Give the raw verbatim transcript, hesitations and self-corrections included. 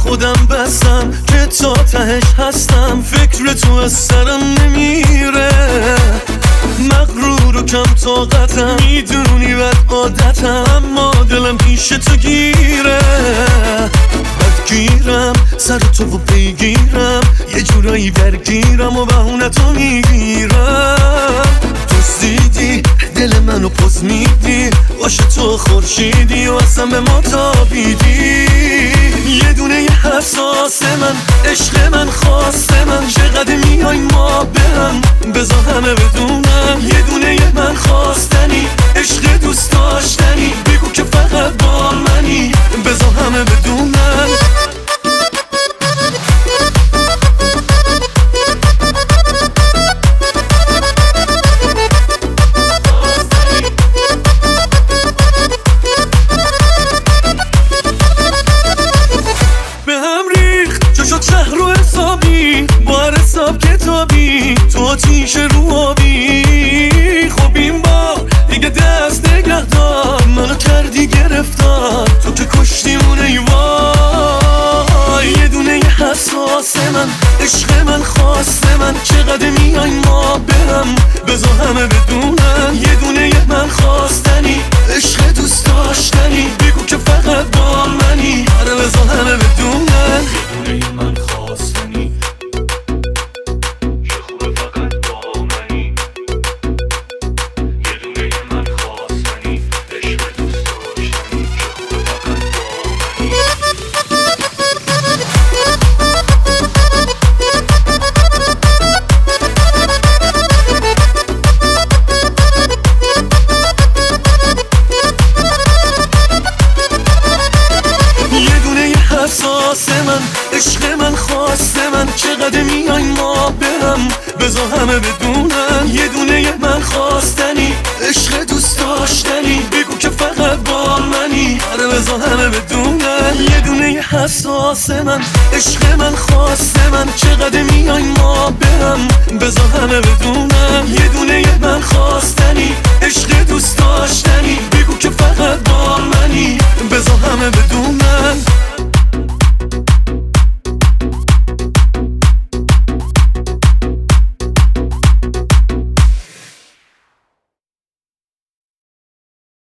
خودم بستم که تا تهش هستم، فکر تو از سرم نمیره. مغرور و کم طاقتم، میدونی بد عادتم، اما دلم پیش تو گیره. بدگیرم سر تو و پیگیرم، یه جورایی درگیرم و بهونه تو میگیرم. دزدیدی دل منو پز میدی، باشه تو خورشیدی و اصلا به ما تابیدی. یه دونه یه حساس من، عشق من، خواست من، چقدر میای ما به هم، بذار همه بدونم. یه دونه یه من خواستنی، عشق دوست داشتنی، بگو که فقط با منی، بذار همه بدونم. شهر رو حسابی با هر حساب کتابی، تو آتیش رو آبی. خب این بار دیگه دست نگه دار، منو کردی گرفتار، تو که کشتیمون ای وای. یه دونه یه حساس من، عشق من، خواست من، چقدر میای ما به هم، بذار همه بدونن. یه دونه یه من خواستنی، عشق دوست داشتنی، بگو که فقط با منی، آره بذار همه بدونن. یه دونه یه من خواستنی، چه خوبه فقط با منی. یه دونه یه من خواستنی، عشق دوست داشتنی، چه خوبه فقط با منی. حساس من، عشق من، خواست من، چقدر میای ما به هم، بذار همه بدونن. یه دونه یه من خواستنی، عشق دوست داشتنی، بگو که فقط با منی، آره بذار همه بدونن. یه دونه یه حساس من، عشق من، خواست من، چقدر میای ما به هم، بذار همه بدونن. یه دونه یه من خواستنی، عشق دوست داشتنی، بگو که فقط با منی، بذار همه بدونن.